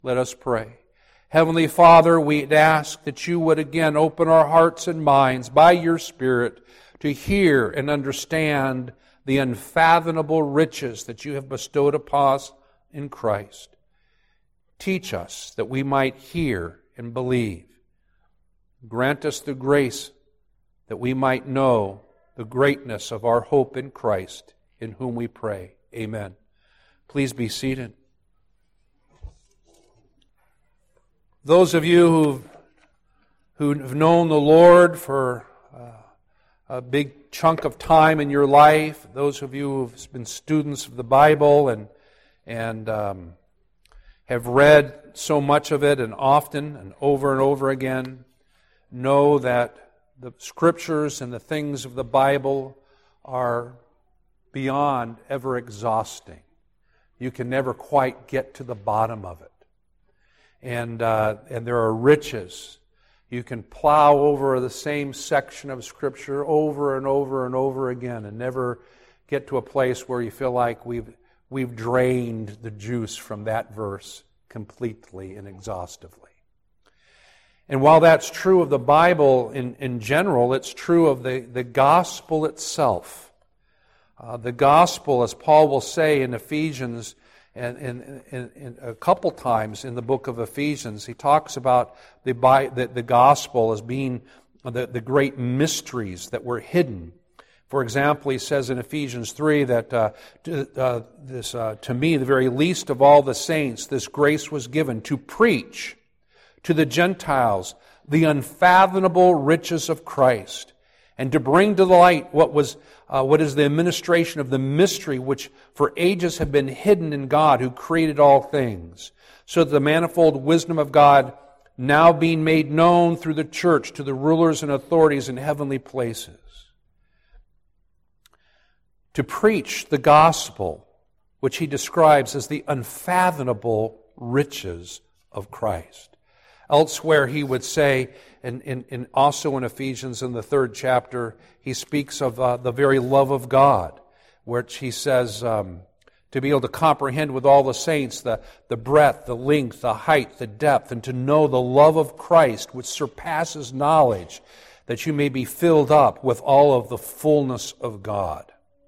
Let us pray. Heavenly Father, we ask that you would again open our hearts and minds by your Spirit to hear and understand the unfathomable riches that you have bestowed upon us in Christ. Teach us that we might hear and believe. Grant us the grace that we might know the greatness of our hope in Christ, in whom we pray. Amen. Please be seated. Those of you who've known the Lord for a big chunk of time in your life, those of you who've been students of the Bible and have read so much of it and often and over again, know that the Scriptures and the things of the Bible are beyond ever exhausting. You can never quite get to the bottom of it. And there are riches. You can plow over the same section of Scripture over and over again and never get to a place where you feel like we've drained the juice from that verse completely and exhaustively. And while that's true of the Bible in general, it's true of the gospel itself. The gospel, as Paul will say in Ephesians, and a couple times in the book of Ephesians, he talks about the gospel as being the great mysteries that were hidden. For example, he says in Ephesians 3 that to me, the very least of all the saints, this grace was given to preach to the Gentiles the unfathomable riches of Christ, and to bring to light what is the administration of the mystery which for ages have been hidden in God, who created all things, so that the manifold wisdom of God now being made known through the church to the rulers and authorities in heavenly places. To preach the gospel, which he describes as the unfathomable riches of Christ. Elsewhere he would say, and also in Ephesians in the 3rd chapter, he speaks of the very love of God, which he says to be able to comprehend with all the saints the breadth, the length, the height, the depth, and to know the love of Christ, which surpasses knowledge, that you may be filled up with all of the fullness of God,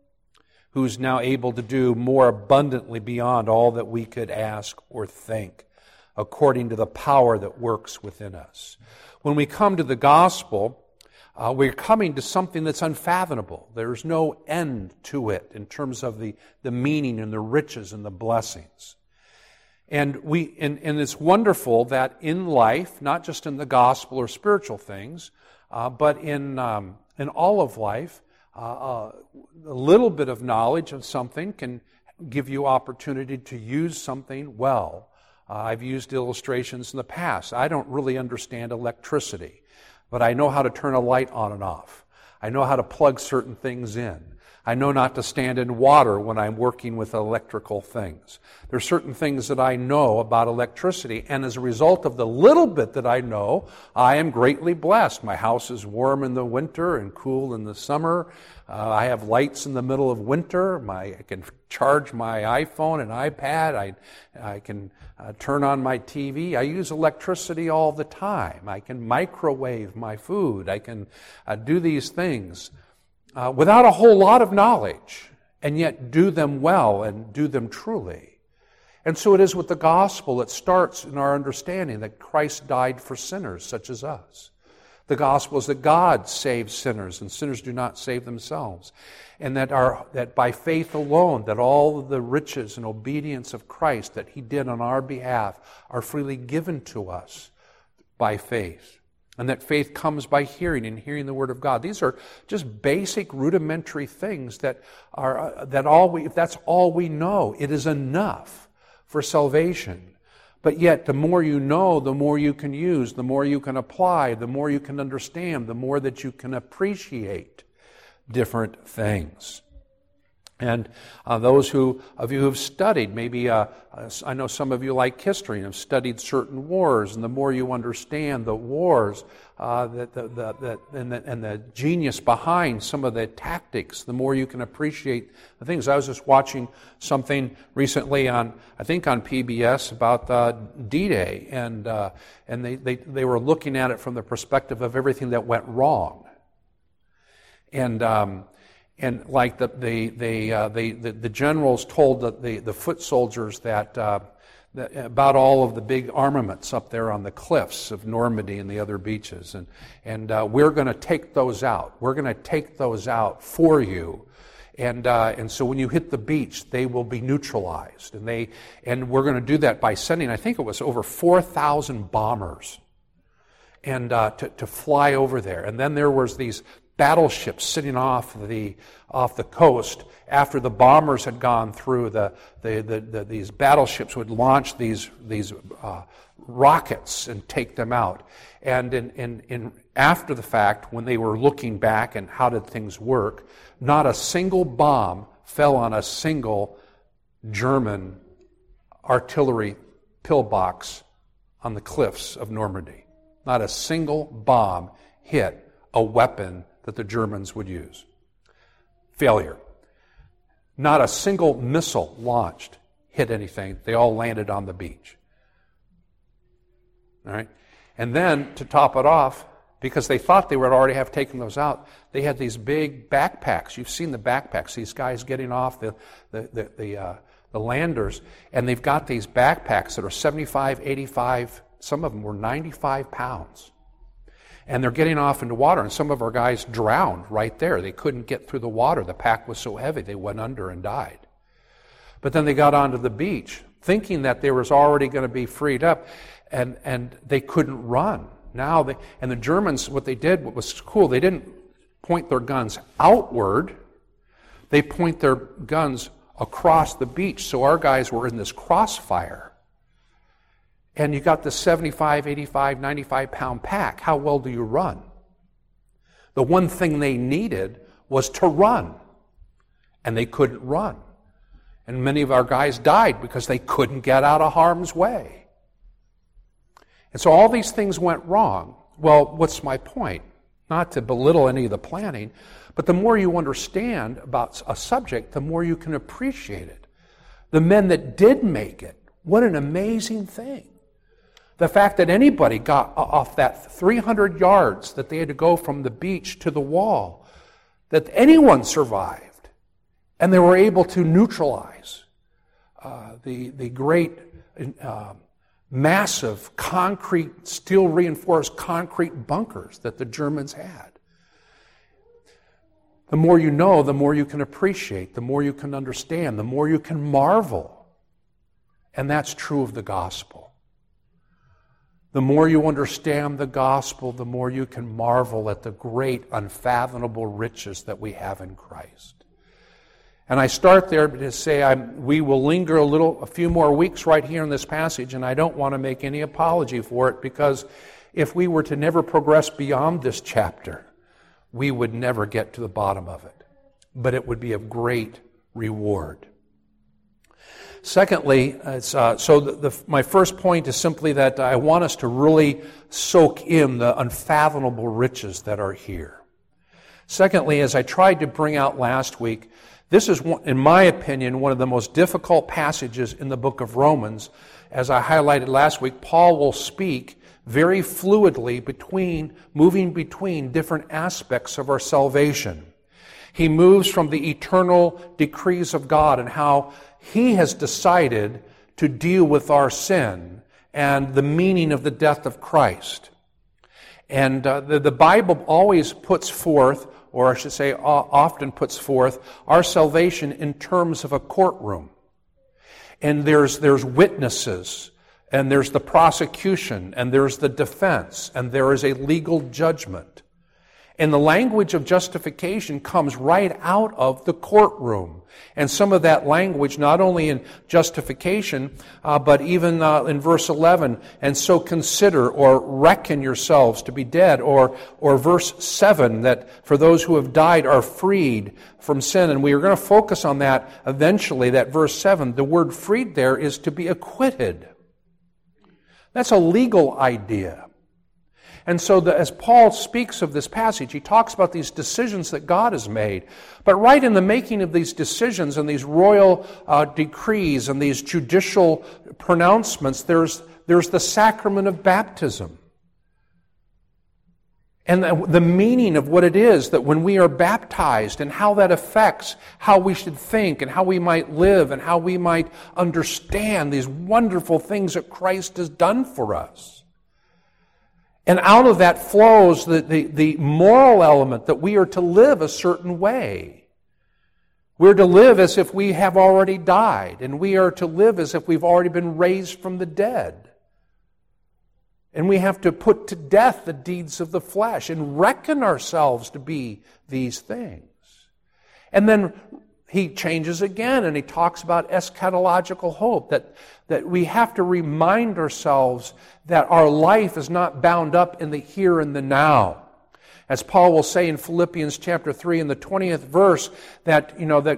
who's now able to do more abundantly beyond all that we could ask or think, according to the power that works within us. When we come to the gospel, we're coming to something that's unfathomable. There's no end to it in terms of the meaning and the riches and the blessings. And it's wonderful that in life, not just in the gospel or spiritual things, but in all of life, a little bit of knowledge of something can give you opportunity to use something well. I've used illustrations in the past. I don't really understand electricity, but I know how to turn a light on and off. I know how to plug certain things in. I know not to stand in water when I'm working with electrical things. There are certain things that I know about electricity, and as a result of the little bit that I know, I am greatly blessed. My house is warm in the winter and cool in the summer. I have lights in the middle of winter. I can charge my iPhone and iPad. I can turn on my TV. I use electricity all the time. I can microwave my food. I can do these things without a whole lot of knowledge, and yet do them well and do them truly. And so it is with the gospel. It starts in our understanding that Christ died for sinners such as us. The gospel is that God saves sinners, and sinners do not save themselves. And that by faith alone, that all of the riches and obedience of Christ that He did on our behalf are freely given to us by faith. And that faith comes by hearing, and hearing the Word of God. These are just basic, rudimentary things if that's all we know, it is enough for salvation. But yet, the more you know, the more you can use, the more you can apply, the more you can understand, the more that you can appreciate different things. And those of you who have studied, maybe I know some of you like history and have studied certain wars, and the more you understand the wars and the genius behind some of the tactics, the more you can appreciate the things. I was just watching something recently I think on PBS about D-Day, and they were looking at it from the perspective of everything that went wrong, and like the generals told the foot soldiers that about all of the big armaments up there on the cliffs of Normandy and the other beaches, and we're going to take those out. We're going to take those out for you, and so when you hit the beach, they will be neutralized, and we're going to do that by sending, I think it was over 4,000 bombers, and to fly over there, and then there was these battleships sitting off the coast. After the bombers had gone through, these battleships would launch these rockets and take them out. And after the fact, when they were looking back and how did things work, not a single bomb fell on a single German artillery pillbox on the cliffs of Normandy. Not a single bomb hit a weapon that the Germans would use. Failure. Not a single missile launched hit anything. They all landed on the beach. All right? And then, to top it off, because they thought they would already have taken those out, they had these big backpacks. You've seen the backpacks, these guys getting off the landers, and they've got these backpacks that are 75, 85, some of them were 95 pounds. And they're getting off into water, and some of our guys drowned right there. They couldn't get through the water. The pack was so heavy, they went under and died. But then they got onto the beach, thinking that they was already going to be freed up, and they couldn't run. And the Germans, what they did, what was cool, they didn't point their guns outward. They point their guns across the beach, so our guys were in this crossfire. And you got the 75, 85, 95-pound pack. How well do you run? The one thing they needed was to run. And they couldn't run. And many of our guys died because they couldn't get out of harm's way. And so all these things went wrong. Well, what's my point? Not to belittle any of the planning, but the more you understand about a subject, the more you can appreciate it. The men that did make it, what an amazing thing. The fact that anybody got off that 300 yards that they had to go from the beach to the wall, that anyone survived, and they were able to neutralize the great, massive concrete, steel-reinforced concrete bunkers that the Germans had. The more you know, the more you can appreciate, the more you can understand, the more you can marvel. And that's true of the gospel. The more you understand the gospel, the more you can marvel at the great, unfathomable riches that we have in Christ. And I start there to say we will linger a few more weeks right here in this passage, and I don't want to make any apology for it, because if we were to never progress beyond this chapter, we would never get to the bottom of it. But it would be of great reward. Secondly, my first point is simply that I want us to really soak in the unfathomable riches that are here. Secondly, as I tried to bring out last week, this is, in my opinion, one of the most difficult passages in the book of Romans. As I highlighted last week, Paul will speak very fluidly moving between different aspects of our salvation. He moves from the eternal decrees of God and how He has decided to deal with our sin and the meaning of the death of Christ. And the Bible always puts forth, or I should say often puts forth, our salvation in terms of a courtroom. And there's witnesses, and there's the prosecution, and there's the defense, and there is a legal judgment. And the language of justification comes right out of the courtroom. And some of that language, not only in justification, but even in verse 11, and so consider or reckon yourselves to be dead, or verse 7, that for those who have died are freed from sin. And we are going to focus on that eventually, that verse 7. The word freed there is to be acquitted. That's a legal idea. And so as Paul speaks of this passage, he talks about these decisions that God has made. But right in the making of these decisions and these royal decrees and these judicial pronouncements, there's the sacrament of baptism. And the meaning of what it is that when we are baptized and how that affects how we should think and how we might live and how we might understand these wonderful things that Christ has done for us. And out of that flows the moral element that we are to live a certain way. We're to live as if we have already died, and we are to live as if we've already been raised from the dead. And we have to put to death the deeds of the flesh and reckon ourselves to be these things. And then he changes again and he talks about eschatological hope, that we have to remind ourselves that our life is not bound up in the here and the now. As Paul will say in Philippians chapter 3 in the 20th verse, that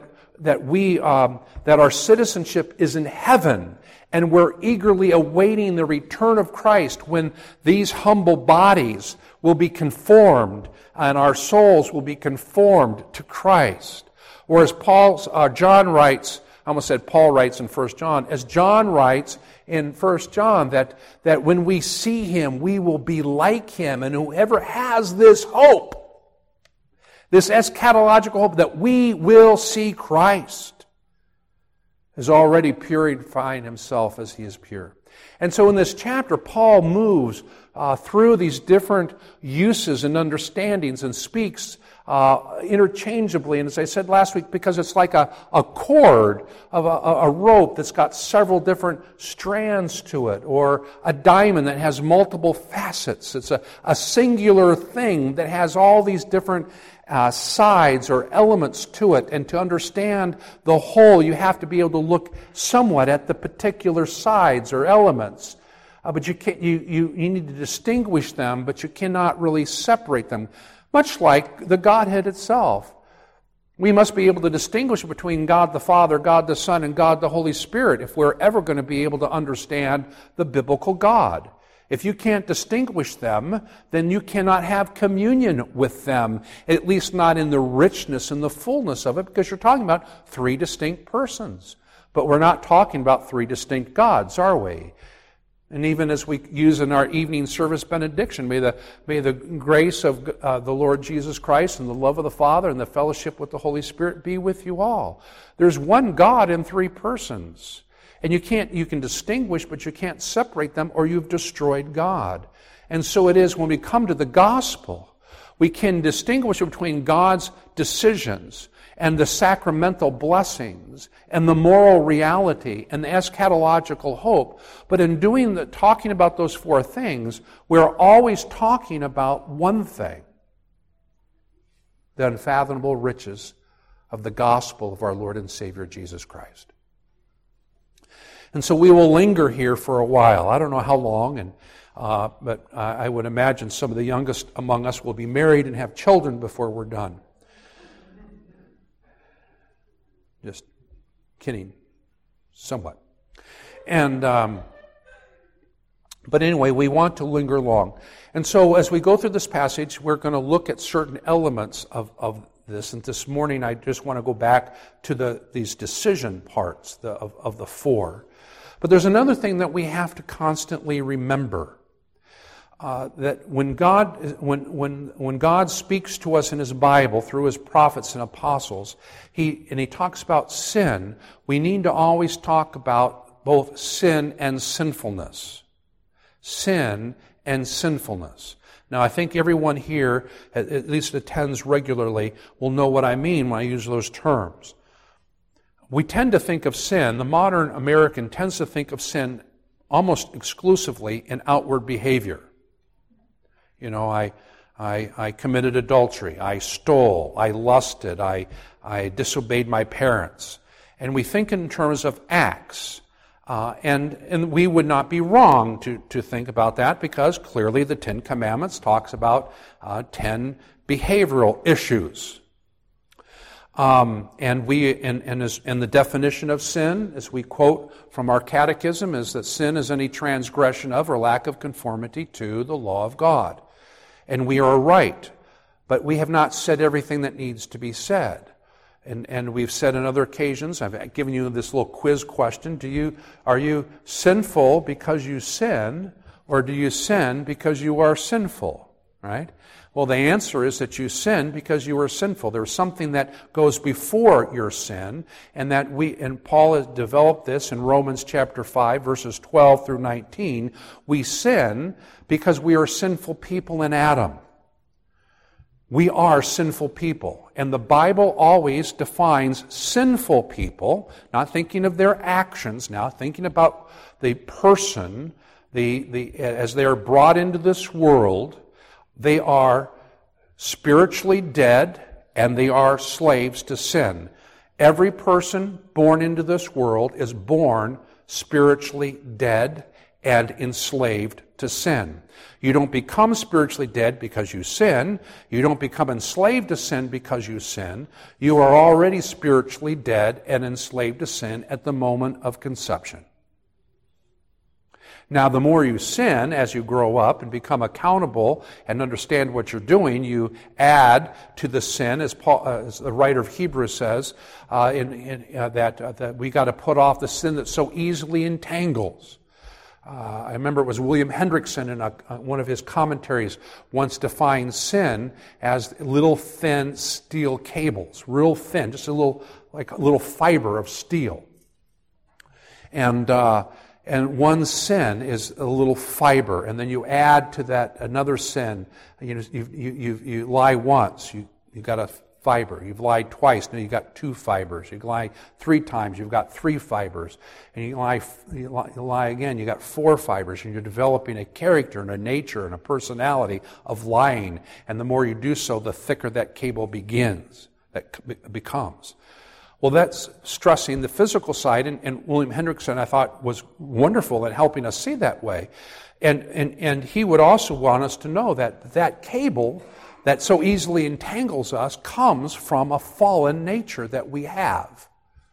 our citizenship is in heaven, and we're eagerly awaiting the return of Christ when these humble bodies will be conformed and our souls will be conformed to Christ. Or as John writes, I almost said Paul writes in 1 John, as John writes in 1 John, that when we see Him, we will be like Him. And whoever has this hope, this eschatological hope that we will see Christ, is already purifying himself as He is pure. And so in this chapter, Paul moves through these different uses and understandings and speaks interchangeably. And as I said last week, because it's like a cord of a rope that's got several different strands to it, or a diamond that has multiple facets. It's a singular thing that has all these different sides or elements to it. And to understand the whole, you have to be able to look somewhat at the particular sides or elements. But you need to distinguish them, but you cannot really separate them. Much like the Godhead itself. We must be able to distinguish between God the Father, God the Son, and God the Holy Spirit if we're ever going to be able to understand the biblical God. If you can't distinguish them, then you cannot have communion with them, at least not in the richness and the fullness of it, because you're talking about three distinct persons. But we're not talking about three distinct gods, are we? And even as we use in our evening service benediction, may the grace of the Lord Jesus Christ and the love of the Father and the fellowship with the Holy Spirit be with you all. There's one God in three persons. And you can distinguish, but you can't separate them, or you've destroyed God. And so it is when we come to the gospel, we can distinguish between God's decisions and the sacramental blessings and the moral reality and the eschatological hope. But in talking about those four things, we're always talking about one thing: the unfathomable riches of the gospel of our Lord and Savior Jesus Christ. And so we will linger here for a while. I don't know how long, but I would imagine some of the youngest among us will be married and have children before we're done. Just kidding, somewhat. And but anyway, we want to linger long. And so as we go through this passage, we're going to look at certain elements of this. And this morning, I just want to go back to these decision parts of the four. But there's another thing that we have to constantly remember. That when God speaks to us in His Bible through His prophets and apostles, He talks about sin, we need to always talk about both sin and sinfulness. Sin and sinfulness. Now, I think everyone here, at least attends regularly, will know what I mean when I use those terms. We tend to think of sin, the modern American tends to think of sin almost exclusively in outward behavior. You know, I committed adultery. I stole. I lusted. I disobeyed my parents. And we think in terms of acts. And we would not be wrong to think about that, because clearly the Ten Commandments talks about 10 behavioral issues. And the definition of sin, as we quote from our catechism, is that sin is any transgression of or lack of conformity to the law of God. And we are right, but we have not said everything that needs to be said. And we've said on other occasions, I've given you this little quiz question, are you sinful because you sin, or do you sin because you are sinful? Right? Well, the answer is that you sin because you are sinful. There's something that goes before your sin, and Paul has developed this in Romans chapter 5, verses 12 through 19. We sin because we are sinful people in Adam. We are sinful people. And the Bible always defines sinful people, not thinking of their actions now, thinking about the person, as they are brought into this world, they are spiritually dead and they are slaves to sin. Every person born into this world is born spiritually dead and enslaved to sin. You don't become spiritually dead because you sin. You don't become enslaved to sin because you sin. You are already spiritually dead and enslaved to sin at the moment of conception. Now, the more you sin as you grow up and become accountable and understand what you're doing, you add to the sin, as the writer of Hebrews says, that we got to put off the sin that so easily entangles. I remember it was William Hendrickson in one of his commentaries once defined sin as little thin steel cables, real thin, just like a little fiber of steel. And one sin is a little fiber, and then you add to that another sin. You lie once, you got a fiber. You've lied twice, now you've got 2 fibers. You lie 3 times, you've got 3 fibers. And you lie again, you got 4 fibers, and you're developing a character and a nature and a personality of lying. And the more you do so, the thicker that cable becomes. Well, that's stressing the physical side, and William Hendrickson, I thought, was wonderful at helping us see that way. And he would also want us to know that cable that so easily entangles us comes from a fallen nature that we have.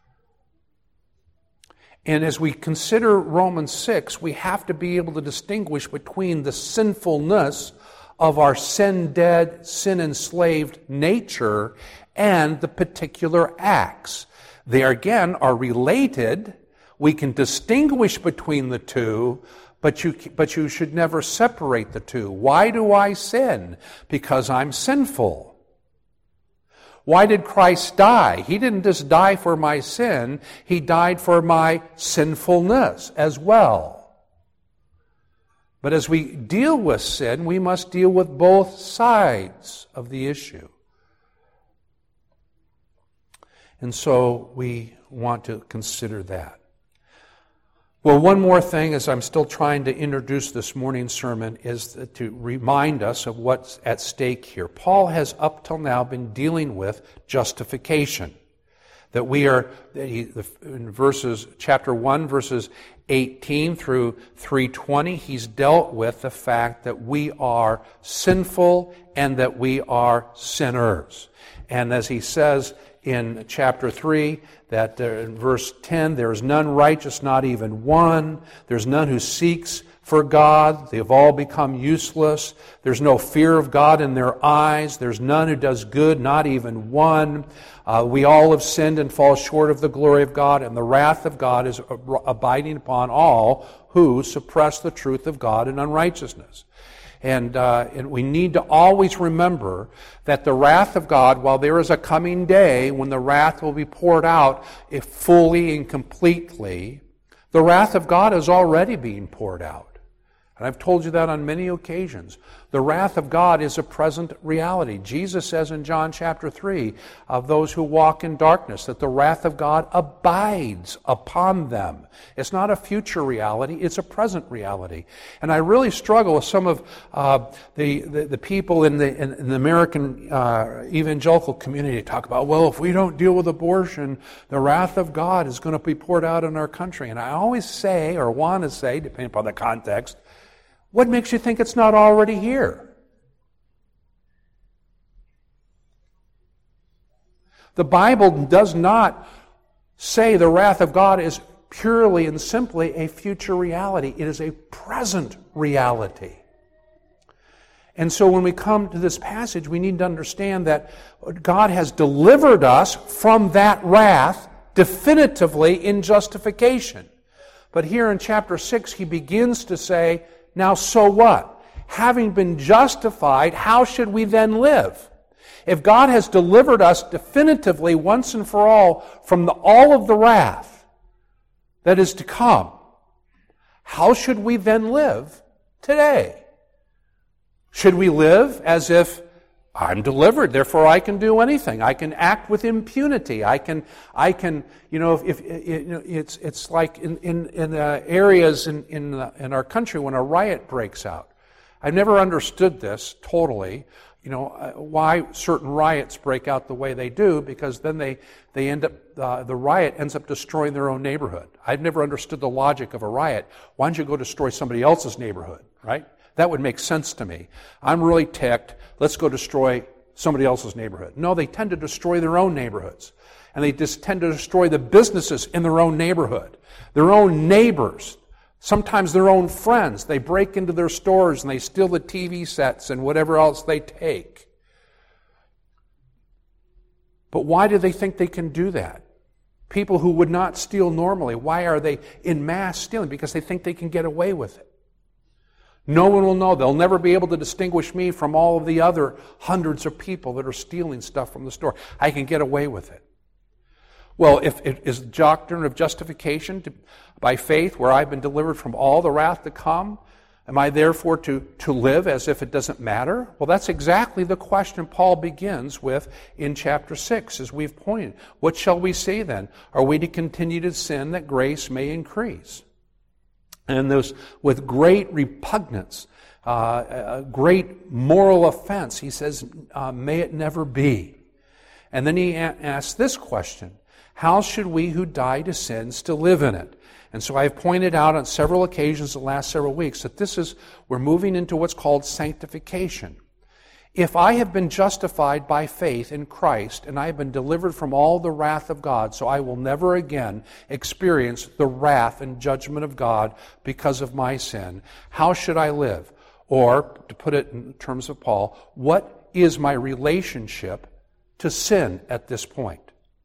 And as we consider Romans 6, we have to be able to distinguish between the sinfulness of our sin-dead, sin-enslaved nature and the particular acts. They, again, are related. We can distinguish between the two, but you should never separate the two. Why do I sin? Because I'm sinful. Why did Christ die? He didn't just die for my sin. He died for my sinfulness as well. But as we deal with sin, we must deal with both sides of the issue. And so we want to consider that. Well, one more thing as I'm still trying to introduce this morning's sermon is to remind us of what's at stake here. Paul has up till now been dealing with justification. That we are, in chapter 1, verses 18 through 3:20, he's dealt with the fact that we are sinful and that we are sinners. And as he says in chapter 3, that in verse 10, there is none righteous, not even one. There's none who seeks for God. They have all become useless. There's no fear of God in their eyes. There's none who does good, not even one. We all have sinned and fall short of the glory of God, and the wrath of God is abiding upon all who suppress the truth of God in unrighteousness. And we need to always remember that the wrath of God, while there is a coming day when the wrath will be poured out fully and completely, the wrath of God is already being poured out. And I've told you that on many occasions. The wrath of God is a present reality. Jesus says in John chapter 3 of those who walk in darkness that the wrath of God abides upon them. It's not a future reality, it's a present reality. And I really struggle with some of the people in the American evangelical community to talk about, well, if we don't deal with abortion, the wrath of God is going to be poured out on our country. And I always say, or want to say, depending upon the context, what makes you think it's not already here? The Bible does not say the wrath of God is purely and simply a future reality. It is a present reality. And so when we come to this passage, we need to understand that God has delivered us from that wrath definitively in justification. But here in chapter 6, he begins to say, now, so what? Having been justified, how should we then live? If God has delivered us definitively once and for all from all of the wrath that is to come, how should we then live today? Should we live as if I'm delivered, therefore I can do anything. I can act with impunity. I can. It's like in areas in our country when a riot breaks out. I've never understood this totally. Why certain riots break out the way they do, because then they end up the riot ends up destroying their own neighborhood. I've never understood the logic of a riot. Why don't you go destroy somebody else's neighborhood, right? That would make sense to me. I'm really ticked. Let's go destroy somebody else's neighborhood. No, they tend to destroy their own neighborhoods. And they just tend to destroy the businesses in their own neighborhood. Their own neighbors. Sometimes their own friends. They break into their stores and they steal the TV sets and whatever else they take. But why do they think they can do that? People who would not steal normally, why are they in mass stealing? Because they think they can get away with it. No one will know. They'll never be able to distinguish me from all of the other hundreds of people that are stealing stuff from the store. I can get away with it. Well, if it is the doctrine of justification by faith, where I've been delivered from all the wrath to come, am I therefore to live as if it doesn't matter? Well, that's exactly the question Paul begins with in chapter 6, as we've pointed. What shall we say then? Are we to continue to sin that grace may increase? And those with great repugnance, a great moral offense, he says, may it never be. And then he asks this question: how should we who die to sin still live in it? And so I've pointed out on several occasions the last several weeks that we're moving into what's called sanctification. If I have been justified by faith in Christ and I have been delivered from all the wrath of God, so I will never again experience the wrath and judgment of God because of my sin, how should I live? Or, to put it in terms of Paul, what is my relationship to sin at this point?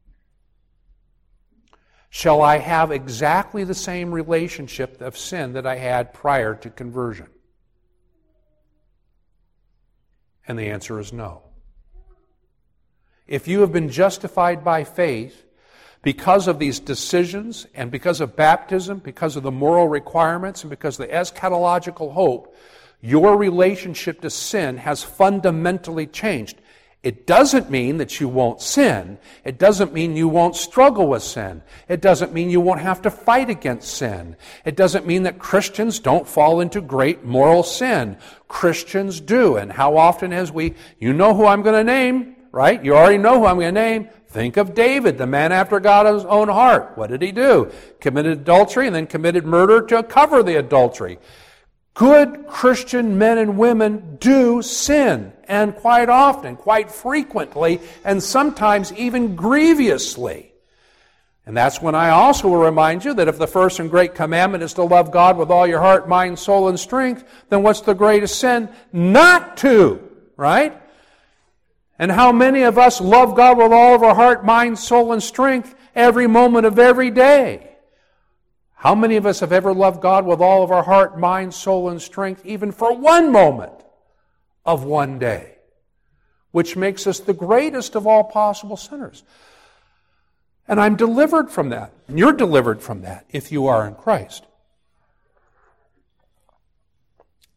Shall I have exactly the same relationship of sin that I had prior to conversion? And the answer is no. If you have been justified by faith because of these decisions and because of baptism, because of the moral requirements, and because of the eschatological hope, your relationship to sin has fundamentally changed. It doesn't mean that you won't sin. It doesn't mean you won't struggle with sin. It doesn't mean you won't have to fight against sin. It doesn't mean that Christians don't fall into great moral sin. Christians do. And how often you know who I'm going to name, right? You already know who I'm going to name. Think of David, the man after God's own heart. What did he do? Committed adultery and then committed murder to cover the adultery. Good Christian men and women do sin, and quite often, quite frequently, and sometimes even grievously. And that's when I also will remind you that if the first and great commandment is to love God with all your heart, mind, soul, and strength, then what's the greatest sin? Not to, right? And how many of us love God with all of our heart, mind, soul, and strength every moment of every day? How many of us have ever loved God with all of our heart, mind, soul, and strength, even for one moment of one day? Which makes us the greatest of all possible sinners. And I'm delivered from that. And you're delivered from that if you are in Christ.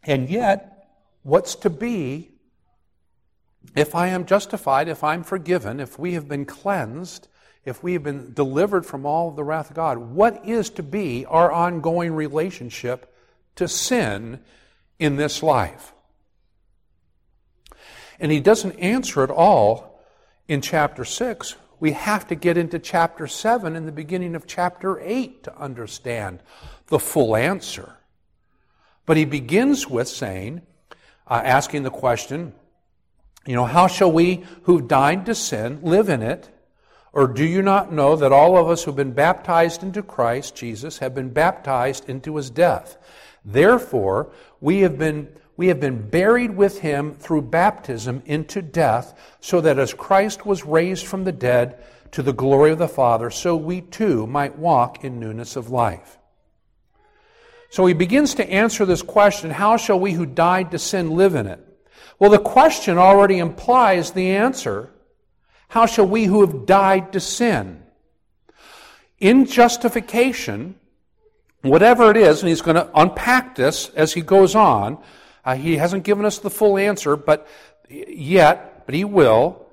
And yet, what's to be if I am justified, if I'm forgiven, if we have been cleansed, if we have been delivered from all of the wrath of God? What is to be our ongoing relationship to sin in this life? And he doesn't answer it all in chapter 6. We have to get into chapter 7 and the beginning of chapter 8 to understand the full answer. But he begins with saying, asking the question, how shall we who died to sin live in it? Or do you not know that all of us who have been baptized into Christ Jesus have been baptized into his death? Therefore, we have been buried with him through baptism into death, so that as Christ was raised from the dead to the glory of the Father, so we too might walk in newness of life. So he begins to answer this question, how shall we who died to sin live in it? Well, the question already implies the answer. How shall we who have died to sin? In justification, whatever it is, and he's going to unpack this as he goes on. He hasn't given us the full answer but he will.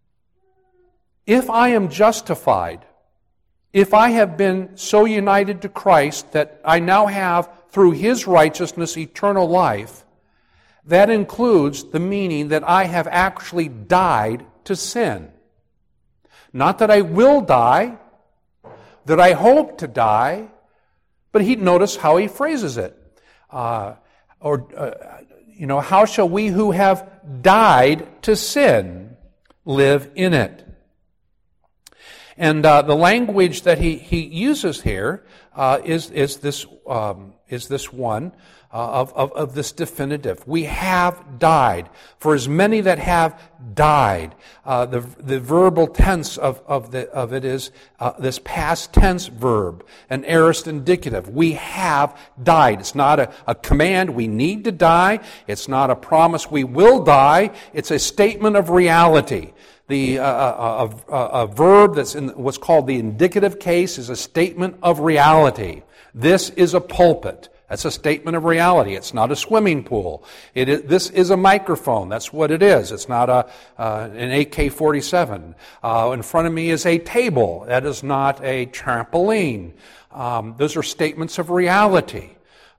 If I am justified, if I have been so united to Christ that I now have, through his righteousness, eternal life, that includes the meaning that I have actually died to sin. Not that I will die, that I hope to die, but notice how he phrases it. How shall we who have died to sin live in it? And the language that he uses here is this one of this definitive. We have died. For as many that have died, the verbal tense of it is this past tense verb, an aorist indicative. We have died. It's not a command. We need to die. It's not a promise. We will die. It's a statement of reality. A verb that's in what's called the indicative case is a statement of reality. This is a pulpit. That's a statement of reality. It's not a swimming pool. This is a microphone. That's what it is. It's not an AK-47. In front of me is a table. That is not a trampoline. Those are statements of reality.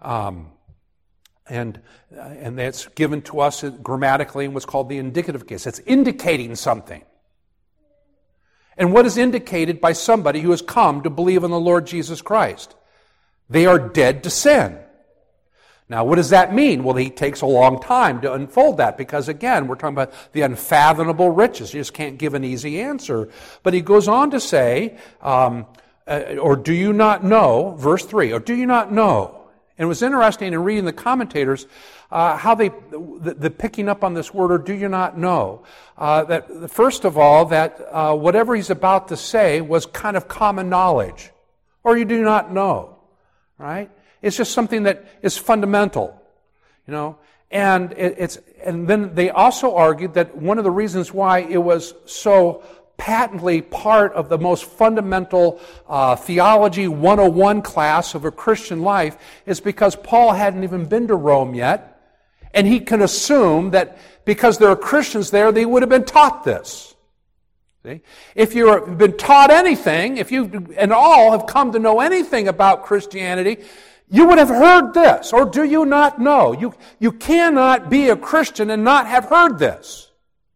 And that's given to us grammatically in what's called the indicative case. It's indicating something. And what is indicated by somebody who has come to believe in the Lord Jesus Christ? They are dead to sin. Now, what does that mean? Well, he takes a long time to unfold that because, again, we're talking about the unfathomable riches. You just can't give an easy answer. But he goes on to say, or do you not know, verse 3, or do you not know? And it was interesting in reading the commentators how the picking up on this word, or do you not know, that first of all, that whatever he's about to say was kind of common knowledge, or you do not know. Right? It's just something that is fundamental, and and then they also argued that one of the reasons why it was so patently part of the most fundamental theology 101 class of a Christian life is because Paul hadn't even been to Rome yet, and he can assume that because there are Christians there, they would have been taught this. See? If you've been taught anything, if you and all have come to know anything about Christianity, you would have heard this. Or do you not know? You cannot be a Christian and not have heard this.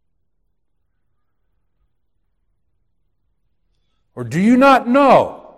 Or do you not know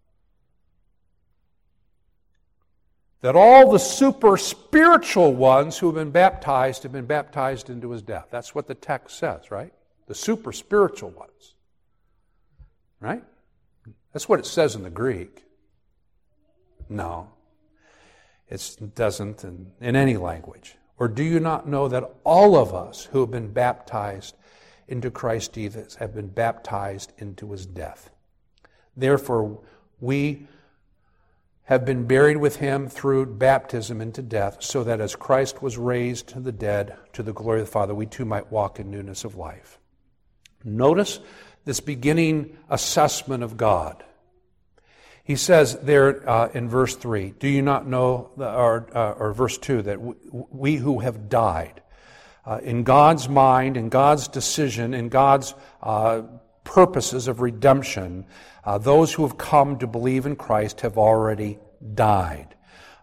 that all the super spiritual ones who have been baptized into his death? That's what the text says, right? The super spiritual ones. Right? That's what it says in the Greek. No. It doesn't in any language. Or do you not know that all of us who have been baptized into Christ Jesus have been baptized into his death? Therefore, we have been buried with him through baptism into death, so that as Christ was raised to the dead to the glory of the Father, we too might walk in newness of life. Notice this beginning assessment of God. He says there in verse 3, do you not know, or verse 2, that we who have died, in God's mind, in God's decision, in God's purposes of redemption, those who have come to believe in Christ have already died.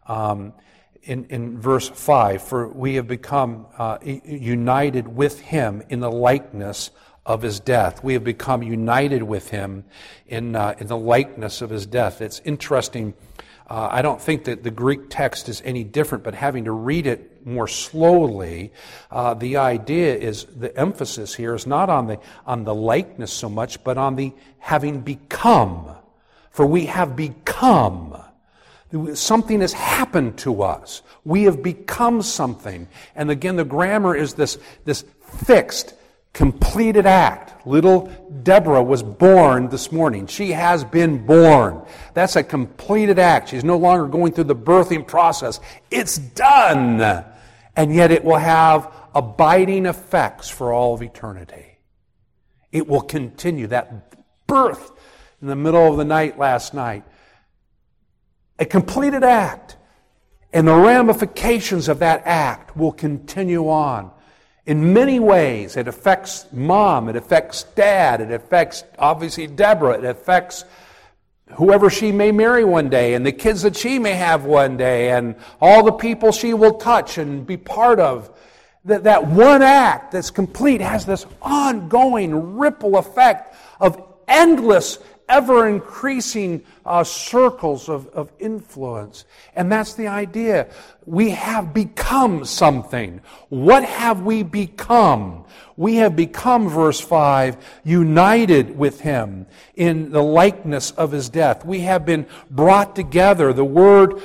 In verse 5, for we have become united with Him in the likeness of His death. We have become united with Him in the likeness of His death. It's interesting. I don't think that the Greek text is any different, but having to read it more slowly, the idea is, the emphasis here is not on the likeness so much, but on the having become. For we have become. Something has happened to us. We have become something. And again, the grammar is this fixed, completed act. Little Deborah was born this morning. She has been born. That's a completed act. She's no longer going through the birthing process. It's done. And yet it will have abiding effects for all of eternity. It will continue. That birth in the middle of the night last night, a completed act, and the ramifications of that act will continue on. In many ways, it affects Mom, it affects Dad, it affects, obviously, Deborah, it affects whoever she may marry one day, and the kids that she may have one day, and all the people she will touch and be part of. That one act that's complete has this ongoing ripple effect of endless, ever-increasing circles of influence. And that's the idea. We have become something. What have we become? We have become, verse 5, united with Him in the likeness of His death. We have been brought together. The word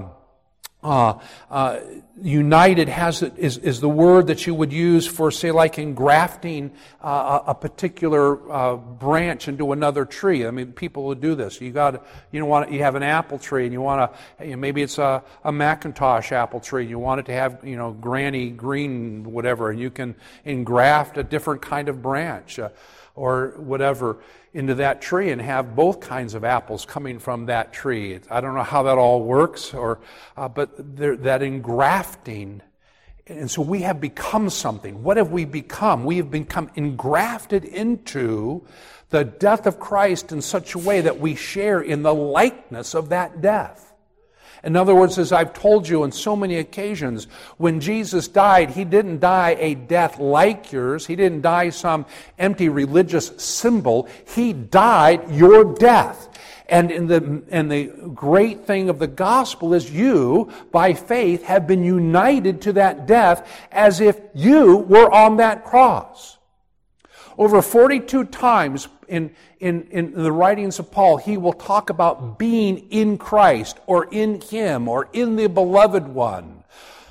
united is the word that you would use for, say, like engrafting a particular branch into another tree. I mean, people would do this. You have an apple tree, and you want to, maybe it's a Macintosh apple tree. You want it to have, granny green, whatever, and you can engraft a different kind of branch or whatever into that tree and have both kinds of apples coming from that tree. I don't know how that all works, but that engrafting. And so we have become something. What have we become? We have become engrafted into the death of Christ in such a way that we share in the likeness of that death. In other words, as I've told you on so many occasions, when Jesus died, He didn't die a death like yours. He didn't die some empty religious symbol. He died your death. And the great thing of the gospel is you, by faith, have been united to that death as if you were on that cross. Over 42 times in the writings of Paul, he will talk about being in Christ or in Him or in the Beloved One.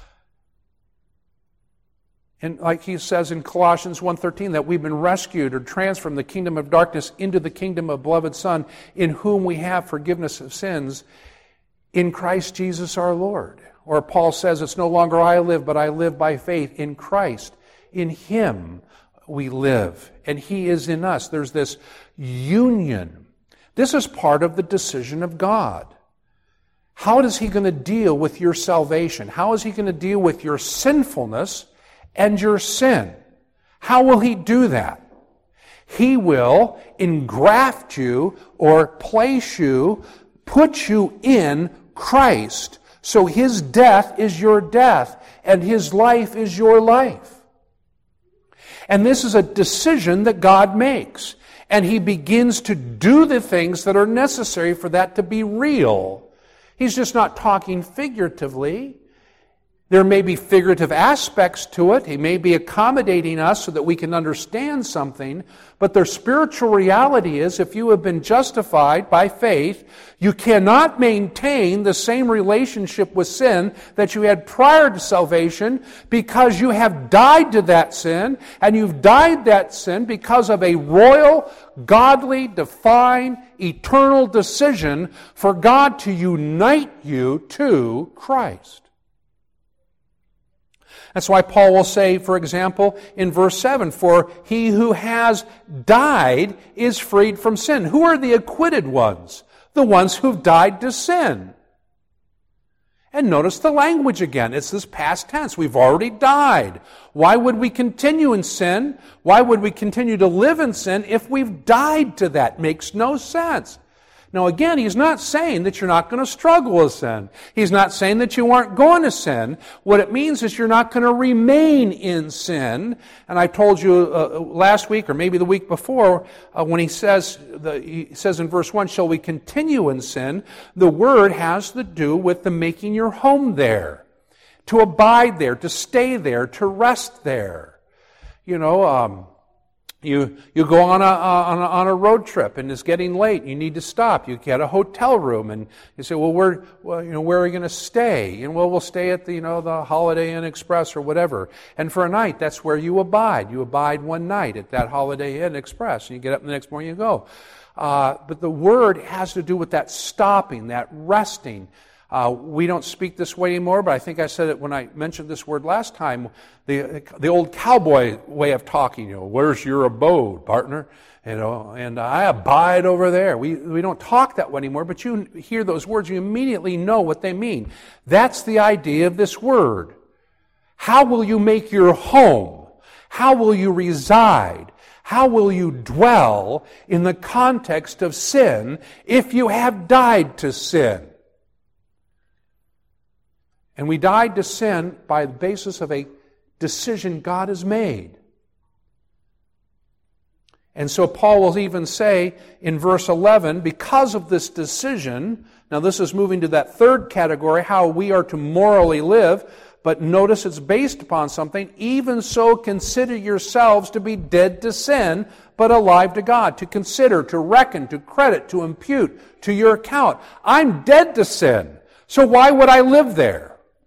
And like he says in Colossians 1:13, that we've been rescued or transferred from the kingdom of darkness into the kingdom of beloved Son, in whom we have forgiveness of sins, in Christ Jesus our Lord. Or Paul says, it's no longer I live, but I live by faith in Christ. In Him we live, and He is in us. There's this union. This is part of the decision of God. How is He going to deal with your salvation? How is He going to deal with your sinfulness and your sin? How will He do that? He will engraft you or place you, put you in Christ. So His death is your death, and His life is your life. And this is a decision that God makes. And He begins to do the things that are necessary for that to be real. He's just not talking figuratively. There may be figurative aspects to it. He may be accommodating us so that we can understand something. But the spiritual reality is, if you have been justified by faith, you cannot maintain the same relationship with sin that you had prior to salvation, because you have died to that sin, and you've died that sin because of a royal, godly, divine, eternal decision for God to unite you to Christ. That's why Paul will say, for example, in verse 7, for he who has died is freed from sin. Who are the acquitted ones? The ones who've died to sin. And notice the language again. It's this past tense. We've already died. Why would we continue in sin? Why would we continue to live in sin if we've died to that? Makes no sense. Now again, he's not saying that you're not going to struggle with sin. He's not saying that you aren't going to sin. What it means is you're not going to remain in sin. And I told you last week, or maybe the week before, when he says in verse 1, shall we continue in sin? The word has to do with the making your home there, to abide there, to stay there, to rest there. You go on a road trip and it's getting late. You need to stop. You get a hotel room and you say, where are we going to stay? And we'll stay at the Holiday Inn Express or whatever. And for a night, that's where you abide. You abide one night at that Holiday Inn Express, and you get up the next morning and you go. But the word has to do with that stopping, that resting. We don't speak this way anymore, but I think I said it when I mentioned this word last time. The old cowboy way of talking, where's your abode, partner? And I abide over there. We don't talk that way anymore, but you hear those words, you immediately know what they mean. That's the idea of this word. How will you make your home? How will you reside? How will you dwell in the context of sin if you have died to sin? And we died to sin by the basis of a decision God has made. And so Paul will even say in verse 11, because of this decision, now this is moving to that third category, how we are to morally live, but notice it's based upon something, even so consider yourselves to be dead to sin, but alive to God, to consider, to reckon, to credit, to impute to your account. I'm dead to sin, so why would I live there?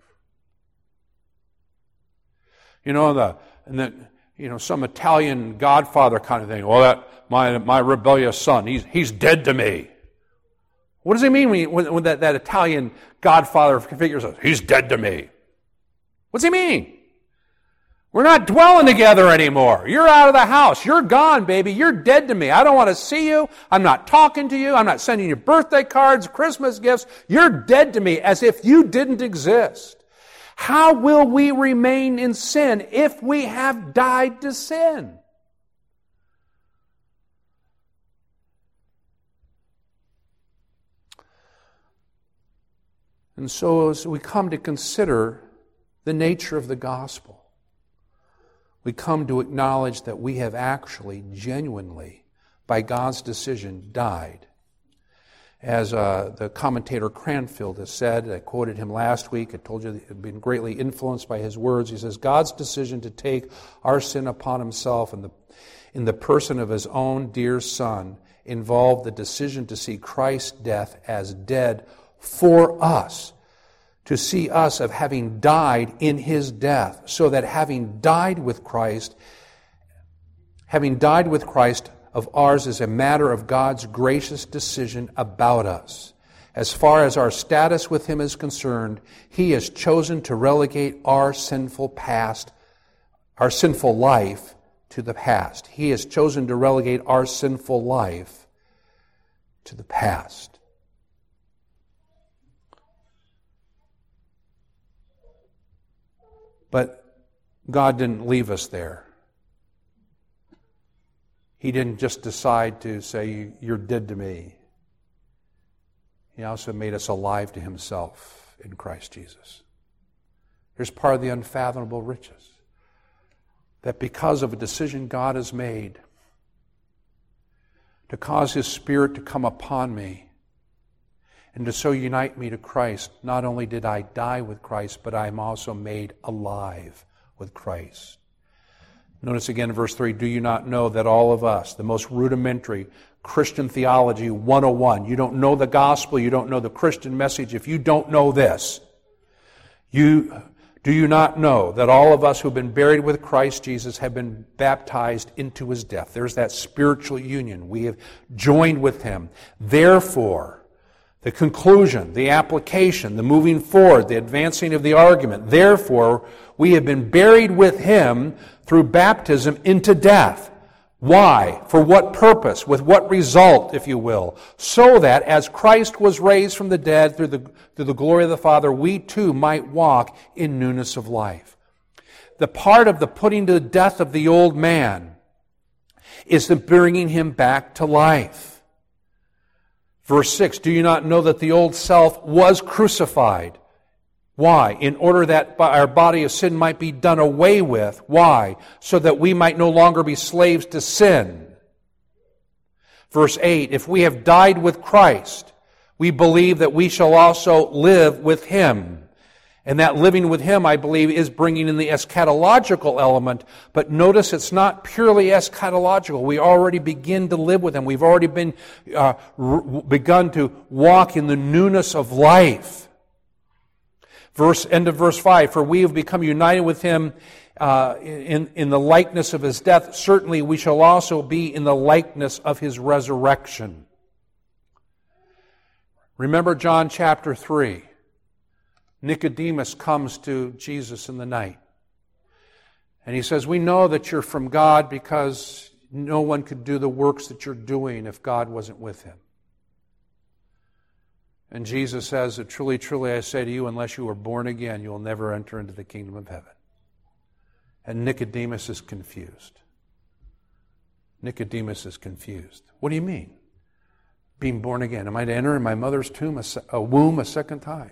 Some Italian Godfather kind of thing. Well, my rebellious son, he's dead to me. What does he mean when that Italian Godfather figure says, he's dead to me? What's he mean? We're not dwelling together anymore. You're out of the house. You're gone, baby. You're dead to me. I don't want to see you. I'm not talking to you. I'm not sending you birthday cards, Christmas gifts. You're dead to me as if you didn't exist. How will we remain in sin if we have died to sin? And so as we come to consider the nature of the gospel, we come to acknowledge that we have actually, genuinely, by God's decision, died. As the commentator Cranfield has said, I quoted him last week, I told you that he had been greatly influenced by his words. He says, God's decision to take our sin upon himself in the person of his own dear Son involved the decision to see Christ's death as dead for us, to see us of having died in his death, so that having died with Christ of ours is a matter of God's gracious decision about us. As far as our status with him is concerned, he has chosen to relegate our sinful life to the past. He has chosen to relegate our sinful life to the past. But God didn't leave us there. He didn't just decide to say, you're dead to me. He also made us alive to himself in Christ Jesus. Here's part of the unfathomable riches. That because of a decision God has made to cause his Spirit to come upon me and to so unite me to Christ, not only did I die with Christ, but I am also made alive with Christ. Notice again in verse 3, do you not know that all of us, the most rudimentary Christian theology 101, you don't know the gospel, you don't know the Christian message if you don't know this. Do you not know that all of us who have been buried with Christ Jesus have been baptized into his death? There's that spiritual union. We have joined with him. Therefore, the conclusion, the application, the moving forward, the advancing of the argument. Therefore, we have been buried with him through baptism into death. Why? For what purpose? With what result, if you will? So that as Christ was raised from the dead through the glory of the Father, we too might walk in newness of life. The part of the putting to death of the old man is the bringing him back to life. Verse 6, do you not know that the old self was crucified? Why? In order that our body of sin might be done away with. Why? So that we might no longer be slaves to sin. Verse 8, if we have died with Christ, we believe that we shall also live with Him. And that living with Him, I believe, is bringing in the eschatological element. But notice it's not purely eschatological. We already begin to live with Him. We've already begun to walk in the newness of life. End of verse 5, for we have become united with Him in the likeness of His death. Certainly we shall also be in the likeness of His resurrection. Remember John chapter 3. Nicodemus comes to Jesus in the night. And he says, we know that you're from God because no one could do the works that you're doing if God wasn't with him. And Jesus says, truly, truly, I say to you, unless you are born again, you will never enter into the kingdom of heaven. And Nicodemus is confused. Nicodemus is confused. What do you mean? Being born again. Am I to enter in my mother's womb a second time?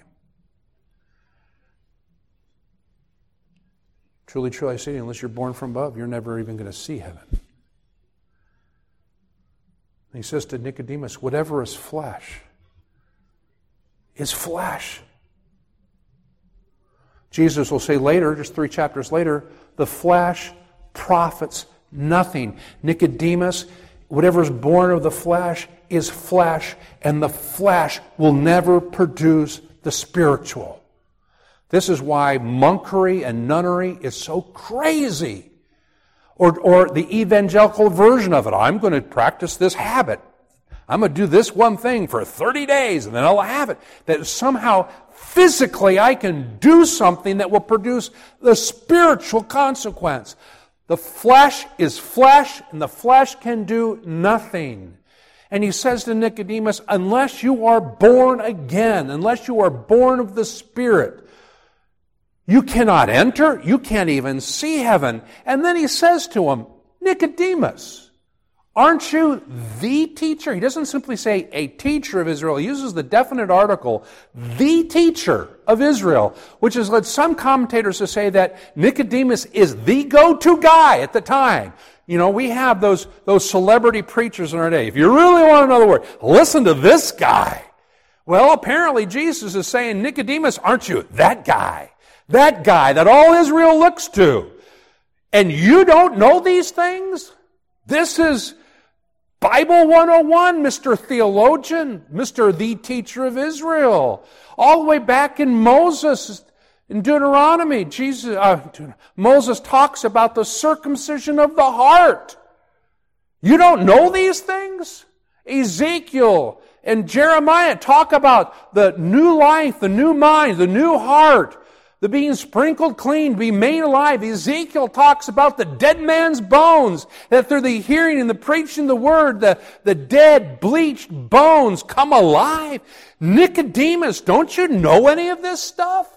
Truly, truly, I say to you, unless you're born from above, you're never even going to see heaven. And he says to Nicodemus, whatever is flesh is flesh. Jesus will say later, just 3 chapters later, the flesh profits nothing. Nicodemus, whatever is born of the flesh is flesh, and the flesh will never produce the spiritual. This is why monkery and nunnery is so crazy. Or the evangelical version of it. I'm going to practice this habit. I'm going to do this one thing for 30 days and then I'll have it. That somehow physically I can do something that will produce the spiritual consequence. The flesh is flesh and the flesh can do nothing. And he says to Nicodemus, unless you are born again, unless you are born of the Spirit, you cannot enter, you can't even see heaven. And then he says to him, Nicodemus, aren't you the teacher? He doesn't simply say a teacher of Israel. He uses the definite article, the teacher of Israel, which has led some commentators to say that Nicodemus is the go-to guy at the time. You know, we have those celebrity preachers in our day. If you really want to know the word, listen to this guy. Well, apparently Jesus is saying, Nicodemus, aren't you that guy? That guy that all Israel looks to. And you don't know these things? This is Bible 101, Mr. Theologian, Mr. the teacher of Israel. All the way back in Moses, in Deuteronomy, Moses talks about the circumcision of the heart. You don't know these things? Ezekiel and Jeremiah talk about the new life, the new mind, the new heart. The being sprinkled clean, be made alive. Ezekiel talks about the dead man's bones, that through the hearing and the preaching of the word, the dead, bleached bones come alive. Nicodemus, don't you know any of this stuff?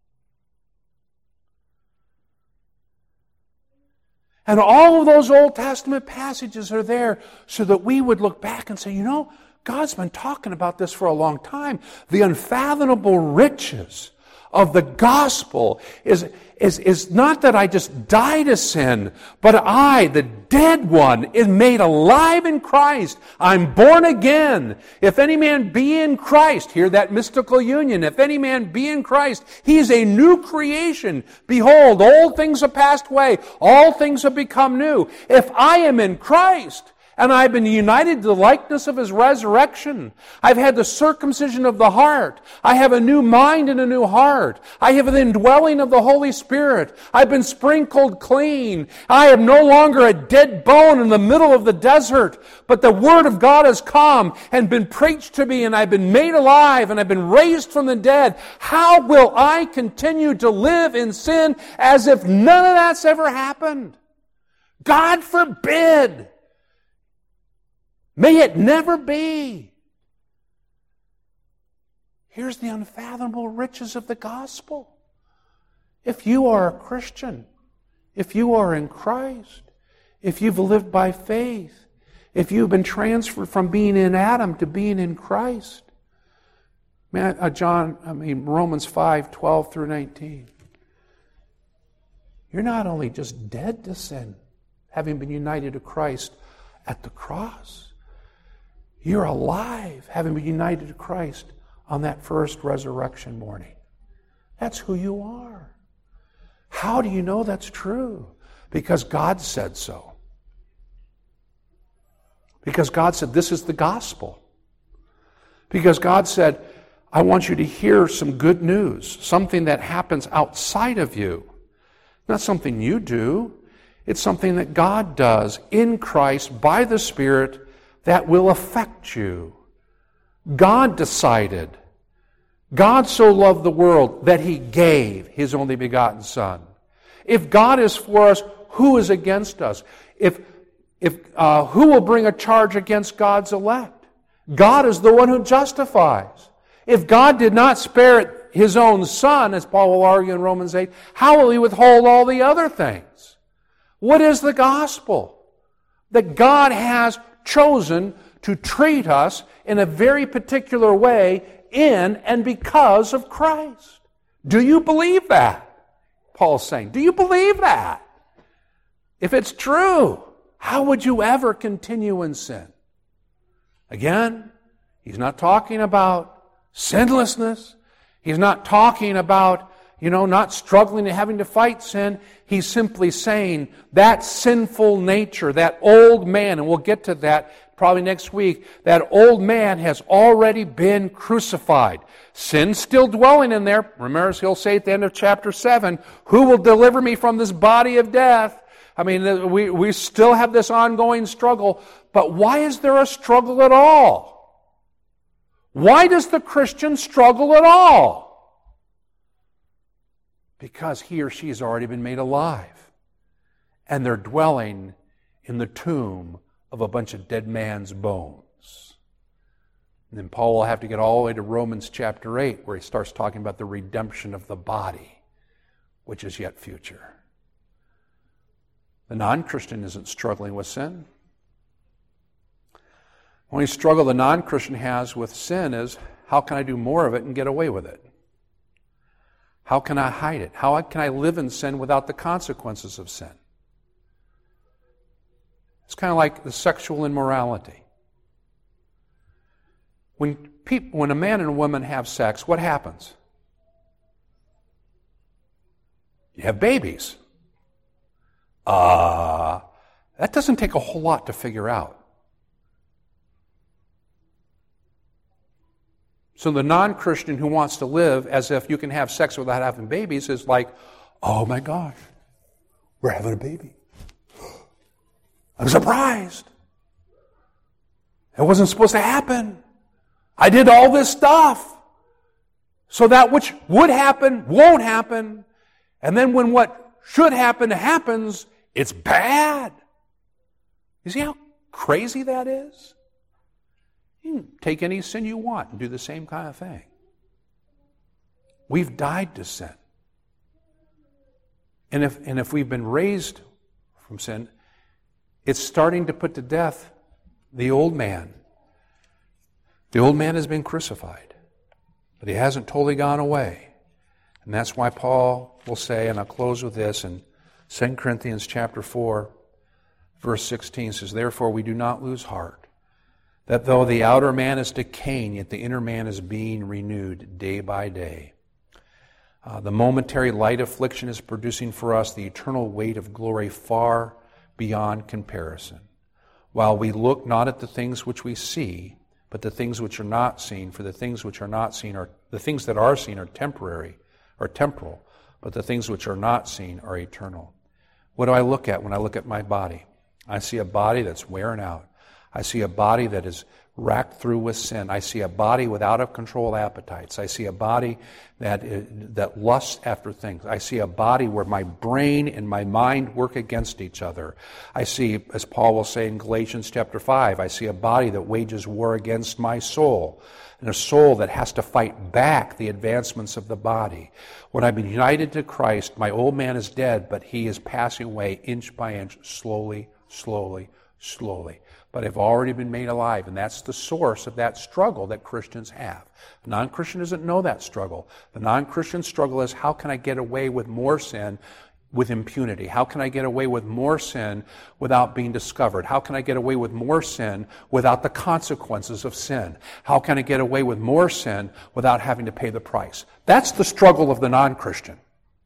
And all of those Old Testament passages are there so that we would look back and say, you know, God's been talking about this for a long time. The unfathomable riches of the gospel is not that I just die to sin, but I, the dead one, is made alive in Christ. I'm born again. If any man be in Christ, hear that mystical union. If any man be in Christ, he is a new creation. Behold, old things have passed away. All things have become new. If I am in Christ, and I've been united to the likeness of His resurrection. I've had the circumcision of the heart. I have a new mind and a new heart. I have the indwelling of the Holy Spirit. I've been sprinkled clean. I am no longer a dead bone in the middle of the desert, but the Word of God has come and been preached to me, and I've been made alive, and I've been raised from the dead. How will I continue to live in sin as if none of that's ever happened? God forbid! May it never be. Here's the unfathomable riches of the gospel. If you are a Christian, if you are in Christ, if you've lived by faith, if you've been transferred from being in Adam to being in Christ, Romans 5:12 through 19. You're not only just dead to sin, having been united to Christ at the cross. You're alive, having been united to Christ on that first resurrection morning. That's who you are. How do you know that's true? Because God said so. Because God said, this is the gospel. Because God said, I want you to hear some good news, something that happens outside of you. Not something you do. It's something that God does in Christ by the Spirit that will affect you. God decided. God so loved the world that He gave His only begotten Son. If God is for us, who is against us? Who will bring a charge against God's elect? God is the one who justifies. If God did not spare His own Son, as Paul will argue in Romans 8, how will He withhold all the other things? What is the gospel? That God has chosen to treat us in a very particular way in and because of Christ. Do you believe that? Paul's saying, do you believe that? If it's true, how would you ever continue in sin? Again, he's not talking about sinlessness. He's not talking about, not struggling and having to fight sin. He's simply saying that sinful nature, that old man, and we'll get to that probably next week, that old man has already been crucified. Sin's still dwelling in there. Remember, he'll say at the end of chapter 7, who will deliver me from this body of death? I mean, we still have this ongoing struggle, but why is there a struggle at all? Why does the Christian struggle at all? Because he or she has already been made alive, and they're dwelling in the tomb of a bunch of dead man's bones. And then Paul will have to get all the way to Romans chapter 8, where he starts talking about the redemption of the body, which is yet future. The non-Christian isn't struggling with sin. The only struggle the non-Christian has with sin is, how can I do more of it and get away with it? How can I hide it? How can I live in sin without the consequences of sin? It's kind of like the sexual immorality. When a man and a woman have sex, what happens? You have babies. That doesn't take a whole lot to figure out. So the non-Christian who wants to live as if you can have sex without having babies is like, oh my gosh, we're having a baby. I'm surprised. It wasn't supposed to happen. I did all this stuff. So that which would happen won't happen. And then when what should happen happens, it's bad. You see how crazy that is? You can take any sin you want and do the same kind of thing. We've died to sin. And if we've been raised from sin, it's starting to put to death the old man. The old man has been crucified, but he hasn't totally gone away. And that's why Paul will say, and I'll close with this, in 2 Corinthians chapter 4, verse 16 says, therefore we do not lose heart, that though the outer man is decaying, yet the inner man is being renewed day by day. The momentary light affliction is producing for us the eternal weight of glory far beyond comparison. While we look not at the things which we see, but the things which are not seen, for the things which are not seen are the things that are seen are temporary or temporal, but the things which are not seen are eternal. What do I look at when I look at my body? I see a body that's wearing out. I see a body that is racked through with sin. I see a body with out-of-control appetites. I see a body that lusts after things. I see a body where my brain and my mind work against each other. I see, as Paul will say in Galatians chapter 5, I see a body that wages war against my soul, and a soul that has to fight back the advancements of the body. When I've been united to Christ, my old man is dead, but he is passing away inch by inch, slowly, slowly, slowly. But I've already been made alive, and that's the source of that struggle that Christians have. The non-Christian doesn't know that struggle. The non-Christian struggle is, how can I get away with more sin with impunity? How can I get away with more sin without being discovered? How can I get away with more sin without the consequences of sin? How can I get away with more sin without having to pay the price? That's the struggle of the non-Christian.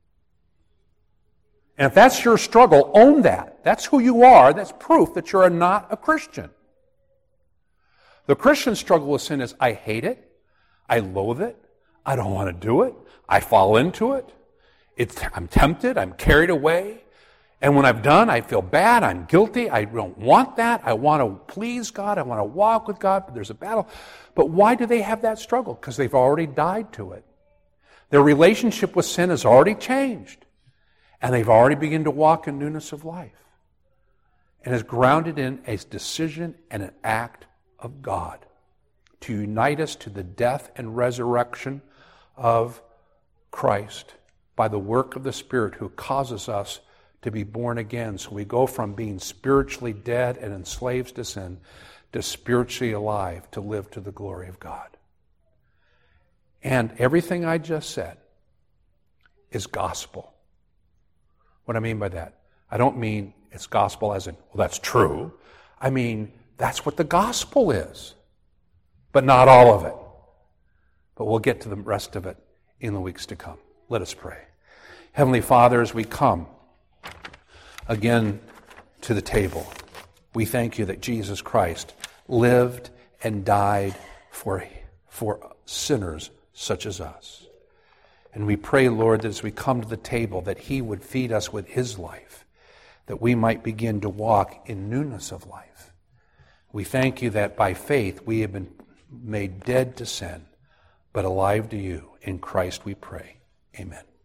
And if that's your struggle, own that. That's who you are. That's proof that you're not a Christian. The Christian struggle with sin is, I hate it. I loathe it. I don't want to do it. I fall into it. I'm tempted. I'm carried away. And when I've done, I feel bad. I'm guilty. I don't want that. I want to please God. I want to walk with God. But there's a battle. But why do they have that struggle? Because they've already died to it. Their relationship with sin has already changed. And they've already begun to walk in newness of life. And is grounded in a decision and an act of God to unite us to the death and resurrection of Christ by the work of the Spirit who causes us to be born again. So we go from being spiritually dead and enslaved to sin to spiritually alive to live to the glory of God. And everything I just said is gospel. What I mean by that, I don't mean it's gospel as in, well, that's true. I mean, that's what the gospel is, but not all of it. But we'll get to the rest of it in the weeks to come. Let us pray. Heavenly Father, as we come again to the table, we thank you that Jesus Christ lived and died for sinners such as us. And we pray, Lord, that as we come to the table, that he would feed us with his life, that we might begin to walk in newness of life. We thank you that by faith we have been made dead to sin, but alive to you. In Christ we pray. Amen.